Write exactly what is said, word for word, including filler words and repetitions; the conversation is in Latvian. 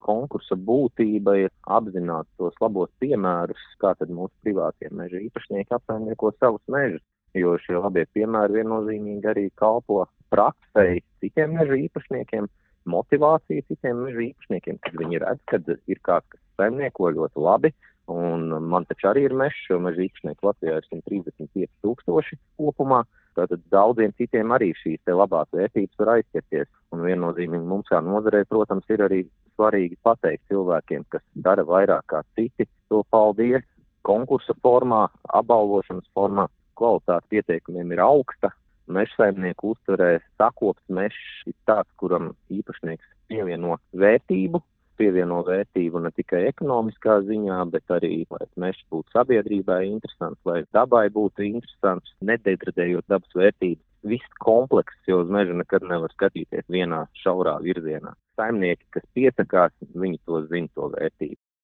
konkursa būtība ir apzināt tos labos piemērus, kā tad mūsu privātie meža īpašnieki apsaimnieko savus mežus, jo šie labie piemēri viennozīmīgi arī kalpo praksei citiem meža īpašniekiem, motivācija citiem meža īpašniekiem, kad viņi redz, kad ir kāds, kas saimnieko ļoti labi, un man taču arī ir mežs, jo meža īpašnieku Latvijā ir simt trīsdesmit pieci tūkstoši kopumā, tātad daudziem citiem arī šīs te labās vērtības var aizķerties, un viennozīmīgi mums kā nozarei, protams, ir arī svarīgi pateikt cilvēkiem, kas dara vairāk kā citi, to paldies konkursa formā, apbalvošanas formā, kvalitāte pieteikumiem ir augsta. Mežsaimnieku uztverē sakopts mežs ir tāds, kuram īpašnieks pievieno vērtību, pievieno vērtību ne tikai ekonomiskā ziņā, bet arī, lai mežs būtu sabiedrībai interesants, lai dabai būtu interesants, nedegradējot dabas vērtības. Viss komplekss, jo uz mežu nekad nevar skatīties vienā šaurā virzienā. Saimnieki, kas piesakās, viņi to zina, to vērtību.